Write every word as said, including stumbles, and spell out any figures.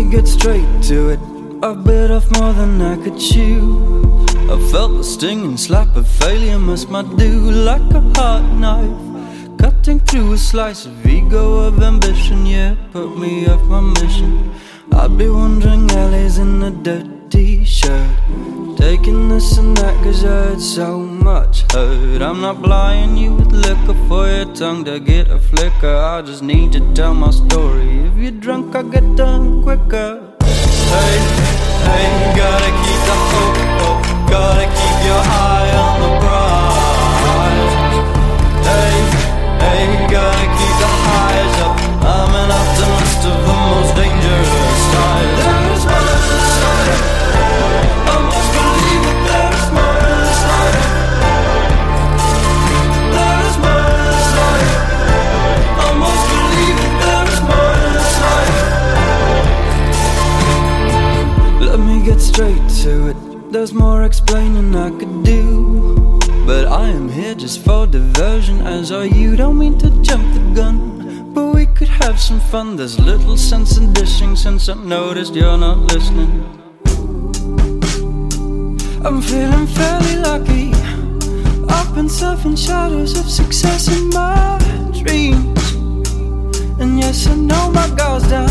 get straight to it. I bit off more than I could chew. I felt the stinging slap of failure must my do, like a hot knife cutting through a slice of ego, of ambition. Yeah, put me off my mission. I'd be wandering alleys in a dirty shirt, taking this and that cause I heard so much hurt. I'm not plying you with liquor for your tongue to get a flicker. I just need to tell my story. If you're drunk, I get done quicker. Hey, hey, gotta keep the hope up, gotta keep your eye on the prize. Hey, hey, gotta keep the highs up. I'm an optimist of the most dangerous type. There is more to this life, I must believe that there is more to this life. There is more to this life, I must believe that there is more to this life. Let me get straight to it. There's more explaining I could do, but I am here just for diversion, as are you. Don't mean to jump the gun, but we could have some fun. There's little sense in dishing since I noticed you're not listening. I'm feeling fairly lucky, I've been surfing shadows of success in my dreams. And yes, I know my guard's down,